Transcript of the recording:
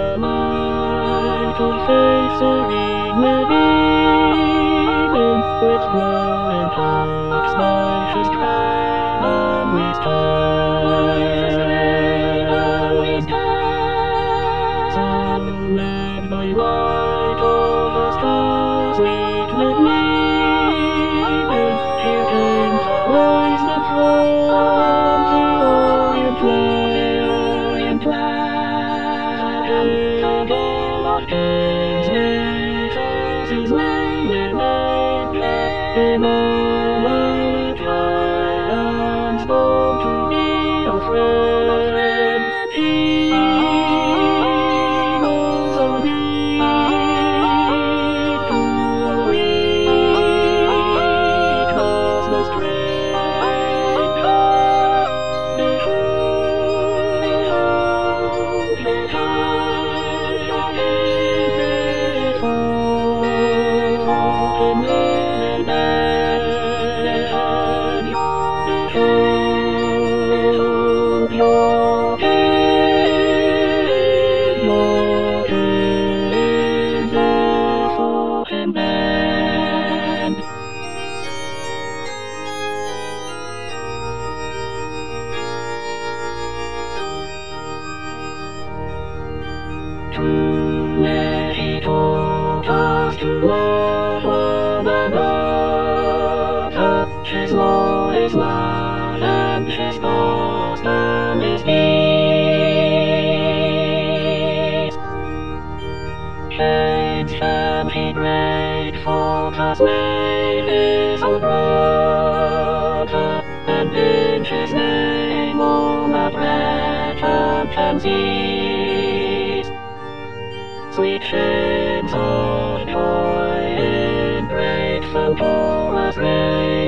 the little face serene living, with glowing cups, nicest crown with so led by light of the stars, sweet with leaving, here came to rise the throne, the Orient land, of kings, nations, his name remained, in all the triumphs born to be a friend. He was a victory, cosmos strength. Truly he taught us to love one another. His law is love, and his gospel is peace. Chains shall be grateful, 'cause name is a brother, and in his name all that recompense is. Sweet hymns of joy in grateful chorus raise.